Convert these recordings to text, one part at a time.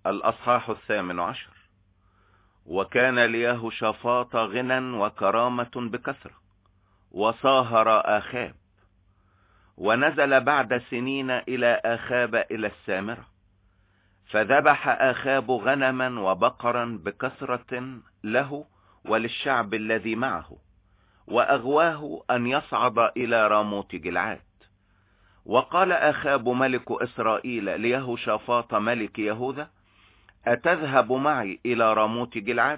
الأصحاح 18. وكان ليهوشافاط غنى وكرامة بكثرة، وصاهر آخاب، ونزل بعد سنين إلى آخاب إلى السامرة، فذبح آخاب غنما وبقرا بكثرة له وللشعب الذي معه، وأغواه أن يصعد إلى راموت جلعاد. وقال آخاب ملك إسرائيل ليهوشافاط ملك يهوذا: أتذهب معي إلى راموت جلعاد؟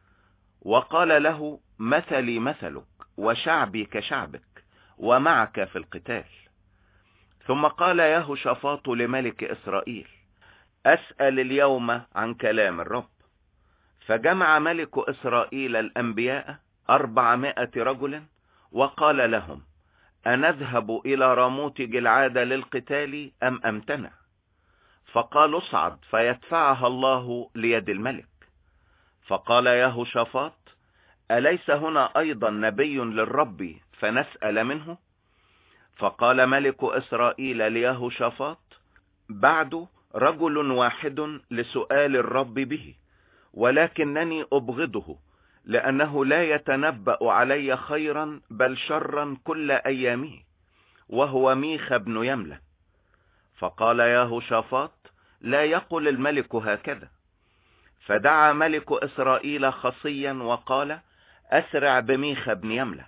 وقال له: مثلي مثلك وشعبي كشعبك، ومعك في القتال. ثم قال يهوشافاط لملك إسرائيل: أسأل اليوم عن كلام الرب. فجمع ملك إسرائيل الأنبياء 400 رجل، وقال لهم: أنذهب إلى راموت جلعاد للقتال أم أمتنع؟ فقال: اصعد فيدفعها الله ليد الملك. فقال يهوشافاط: أليس هنا أيضا نبي للرب فنسأل منه؟ فقال ملك إسرائيل ليهوشافاط: بعد رجل واحد لسؤال الرب به، ولكنني أبغضه، لأنه لا يتنبأ علي خيرا بل شرا كل أيامه، وهو ميخا بن يملة. فقال يهوشافاط: لا يقل الملك هكذا. فدعا ملك إسرائيل خصيا وقال: أسرع بميخا بن يملة.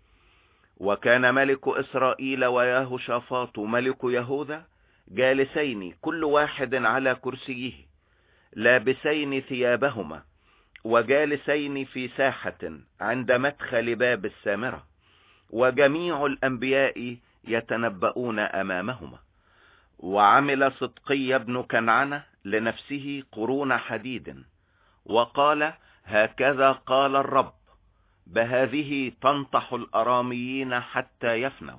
وكان ملك إسرائيل ويهوشافاط ملك يهوذا جالسين كل واحد على كرسيه، لابسين ثيابهما، وجالسين في ساحة عند مدخل باب السامرة، وجميع الأنبياء يتنبؤون أمامهما. وعمل صدقي بن كنعانة لنفسه قرون حديد، وقال: هكذا قال الرب: بهذه تنطح الأراميين حتى يفنوا.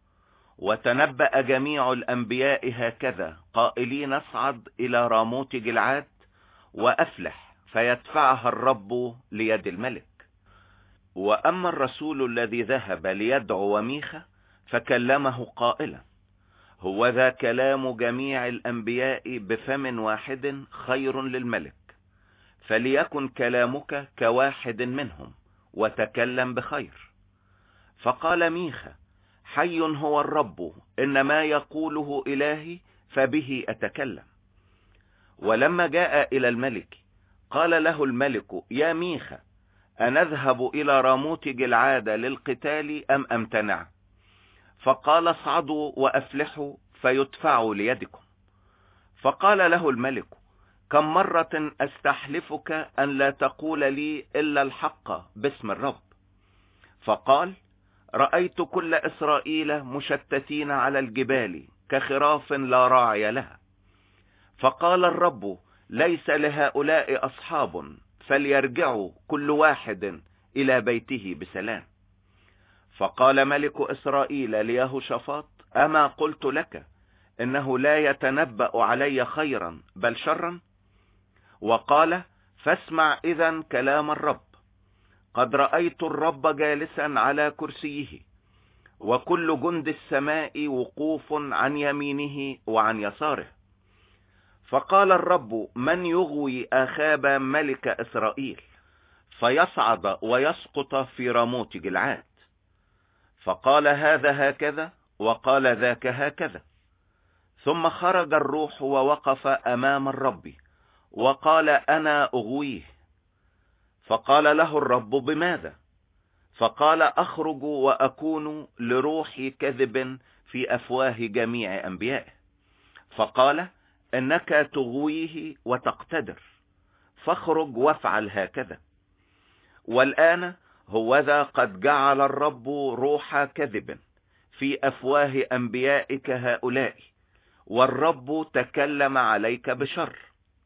وتنبأ جميع الأنبياء هكذا قائلين: اصعد إلى راموت جلعاد وأفلح فيدفعها الرب ليد الملك. وأما الرسول الذي ذهب ليدعو ميخا فكلمه قائلا: هو ذا كلام جميع الأنبياء بفم واحد خير للملك، فليكن كلامك كواحد منهم، وتكلم بخير. فقال ميخا: حي هو الرب، إن ما يقوله إلهي فبه أتكلم. ولما جاء إلى الملك قال له الملك: يا ميخا، أنذهب إلى راموت جلعاد للقتال أم أمتنع؟ فقال: اصعدوا وأفلحوا فيدفعوا ليدكم. فقال له الملك: كم مرة أستحلفك أن لا تقول لي إلا الحق باسم الرب؟ فقال: رأيت كل إسرائيل مشتتين على الجبال كخراف لا راعي لها. فقال الرب: ليس لهؤلاء أصحاب، فليرجعوا كل واحد إلى بيته بسلام. فقال ملك إسرائيل ليهوشافاط: أما قلت لك إنه لا يتنبأ علي خيرا بل شرا؟ وقال: فاسمع إذن كلام الرب. قد رأيت الرب جالسا على كرسيه، وكل جند السماء وقوف عن يمينه وعن يساره. فقال الرب: من يغوي آخاب ملك إسرائيل فيصعد ويسقط في راموت جلعاد؟ فقال هذا هكذا، وقال ذاك هكذا. ثم خرج الروح ووقف أمام الرب، وقال: أنا أغويه. فقال له الرب: بماذا؟ فقال: أخرج وأكون لروحي كذب في أفواه جميع أنبيائه. فقال: إنك تغويه وتقتدر، فاخرج وافعل هكذا. والآن هوذا قد جعل الرب روح كذب في أفواه أنبيائك هؤلاء، والرب تكلم عليك بشر.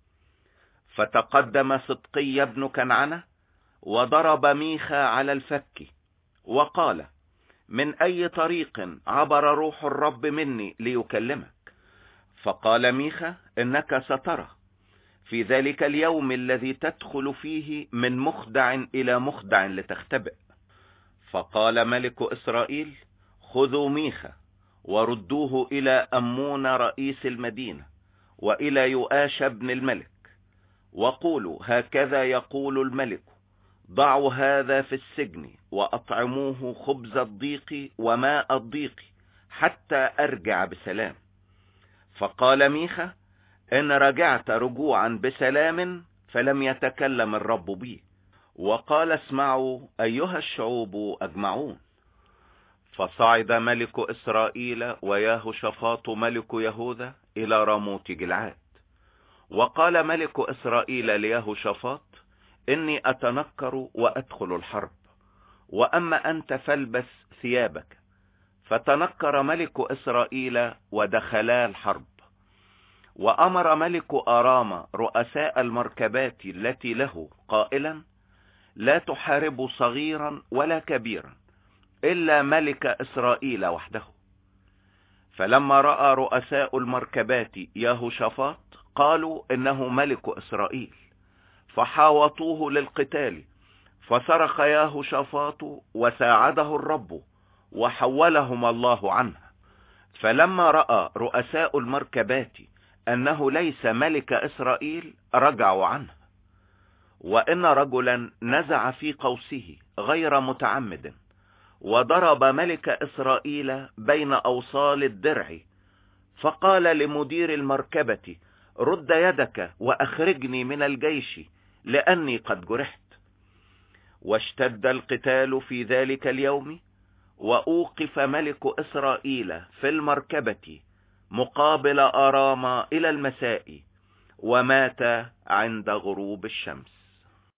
فتقدم صدقي بن كنعانة وضرب ميخا على الفك، وقال: من أي طريق عبر روح الرب مني ليكلمك؟ فقال ميخا: إنك سترى في ذلك اليوم الذي تدخل فيه من مخدع إلى مخدع لتختبئ. فقال ملك إسرائيل: خذوا ميخا وردوه إلى أمون رئيس المدينة، وإلى يؤاش ابن الملك، وقولوا هكذا يقول الملك: ضعوا هذا في السجن وأطعموه خبز الضيق وماء الضيق حتى أرجع بسلام. فقال ميخا: إن رجعت رجوعا بسلام فلم يتكلم الرب بي. وقال: اسمعوا أيها الشعوب أجمعون. فصعد ملك إسرائيل ويهوشافاط ملك يهوذا إلى راموت جلعاد. وقال ملك إسرائيل ليهوشافاط: إني أتنكر وأدخل الحرب، وأما أنت فالبس ثيابك. فتنكر ملك إسرائيل ودخلا الحرب. وأمر ملك أرام رؤساء المركبات التي له قائلا: لا تحاربوا صغيرا ولا كبيرا إلا ملك إسرائيل وحده. فلما رأى رؤساء المركبات يهوشافاط قالوا: إنه ملك إسرائيل، فحاوطوه للقتال. فصرخ يهوشافاط وساعده الرب وحولهم الله عنه. فلما رأى رؤساء المركبات أنه ليس ملك إسرائيل رجعوا عنه. وإن رجلا نزع في قوسه غير متعمد وضرب ملك إسرائيل بين أوصال الدرع، فقال لمدير المركبة: رد يدك وأخرجني من الجيش لأني قد جرحت. واشتد القتال في ذلك اليوم، وأوقف ملك إسرائيل في المركبة مقابل أرام إلى المساء، ومات عند غروب الشمس.